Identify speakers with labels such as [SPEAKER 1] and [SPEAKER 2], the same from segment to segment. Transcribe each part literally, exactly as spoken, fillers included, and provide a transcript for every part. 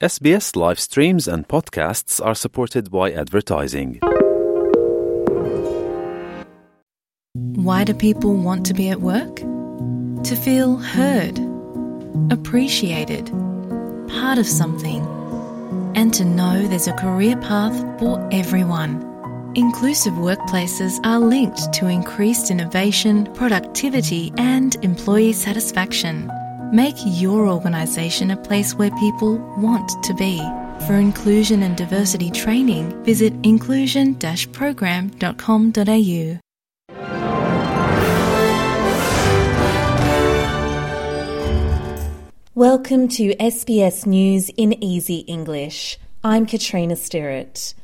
[SPEAKER 1] S B S live streams and podcasts are supported by advertising.
[SPEAKER 2] Why do people want to be at work? To feel heard, appreciated, part of something, and to know there's a career path for everyone. Inclusive workplaces are linked to increased innovation, productivity, and employee satisfaction. Make your organisation a place where people want to be. For inclusion and diversity training, visit inclusion dash program dot com dot a u.
[SPEAKER 3] Welcome to S B S News in Easy English. I'm Katrina Stirrett.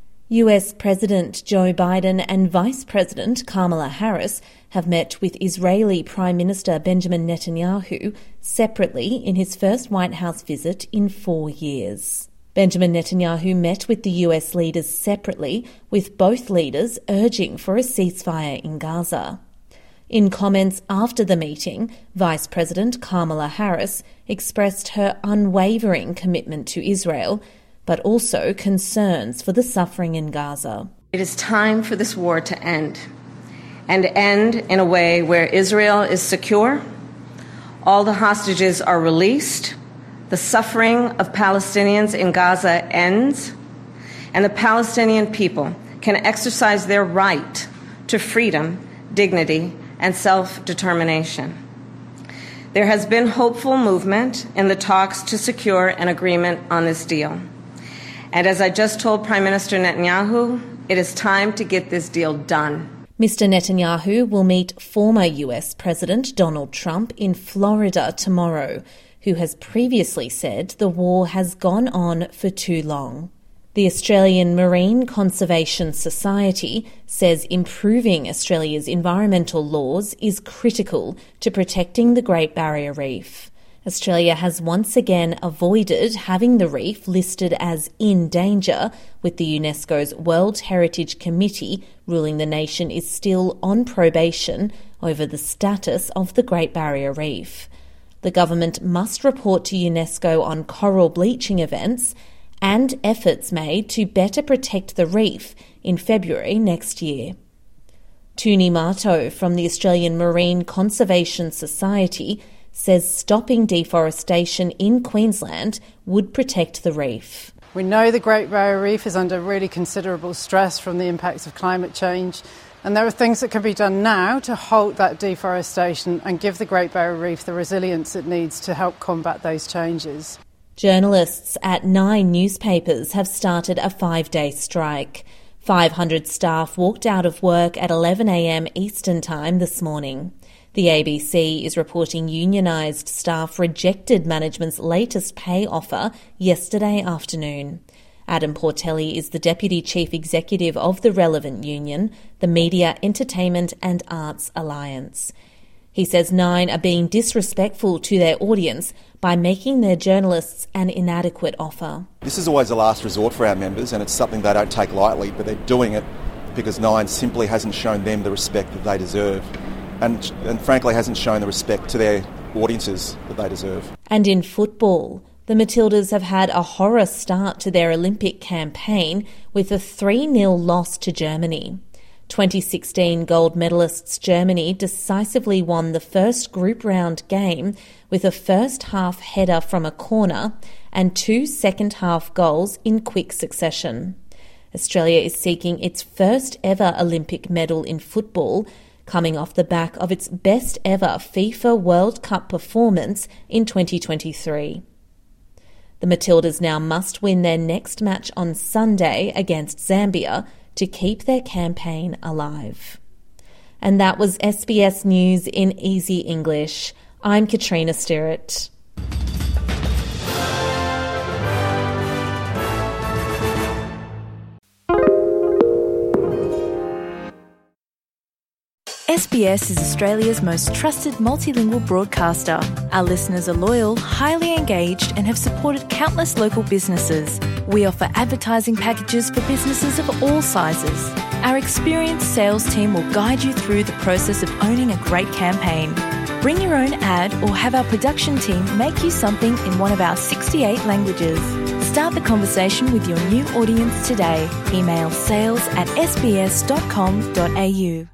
[SPEAKER 3] U S President Joe Biden and Vice President Kamala Harris have met with Israeli Prime Minister Benjamin Netanyahu separately in his first White House visit in four years. Benjamin Netanyahu met with the U S leaders separately, with both leaders urging for a ceasefire in Gaza. In comments after the meeting, Vice President Kamala Harris expressed her unwavering commitment to Israel, but also concerns for the suffering in Gaza.
[SPEAKER 4] It is time for this war to end, and end in a way where Israel is secure, all the hostages are released, the suffering of Palestinians in Gaza ends, and the Palestinian people can exercise their right to freedom, dignity, and self-determination. There has been hopeful movement in the talks to secure an agreement on this deal. And as I just told Prime Minister Netanyahu, it is time to get this deal done.
[SPEAKER 3] Mister Netanyahu will meet former U S President Donald Trump in Florida tomorrow, who has previously said the war has gone on for too long. The Australian Marine Conservation Society says improving Australia's environmental laws is critical to protecting the Great Barrier Reef. Australia has once again avoided having the reef listed as in danger, with the UNESCO's World Heritage Committee ruling the nation is still on probation over the status of the Great Barrier Reef. The government must report to UNESCO on coral bleaching events and efforts made to better protect the reef in February next year. Tuni Mato from the Australian Marine Conservation Society says stopping deforestation in Queensland would protect the reef.
[SPEAKER 5] We know the Great Barrier Reef is under really considerable stress from the impacts of climate change, and there are things that can be done now to halt that deforestation and give the Great Barrier Reef the resilience it needs to help combat those changes.
[SPEAKER 3] Journalists at nine newspapers have started a five-day strike. five hundred staff walked out of work at eleven a m Eastern Time this morning. The A B C is reporting unionised staff rejected management's latest pay offer yesterday afternoon. Adam Portelli is the Deputy Chief Executive of the relevant union, the Media, Entertainment and Arts Alliance. He says Nine are being disrespectful to their audience by making their journalists an inadequate offer.
[SPEAKER 6] This is always a last resort for our members, and it's something they don't take lightly, but they're doing it because Nine simply hasn't shown them the respect that they deserve, and, and frankly hasn't shown the respect to their audiences that they deserve. And
[SPEAKER 3] in football, the Matildas have had a horror start to their Olympic campaign with a three nil loss to Germany. twenty sixteen gold medalists Germany decisively won the first group round game with a first half header from a corner and two second half goals in quick succession. Australia is seeking its first ever Olympic medal in football, coming off the back of its best ever FIFA World Cup performance in twenty twenty-three. The Matildas now must win their next match on Sunday against Zambia to keep their campaign alive. And that was S B S News in Easy English. I'm Katrina Stirrett.
[SPEAKER 2] S B S is Australia's most trusted multilingual broadcaster. Our listeners are loyal, highly engaged, and have supported countless local businesses. We offer advertising packages for businesses of all sizes. Our experienced sales team will guide you through the process of owning a great campaign. Bring your own ad or have our production team make you something in one of our sixty-eight languages. Start the conversation with your new audience today. Email sales at s b s dot com dot a u.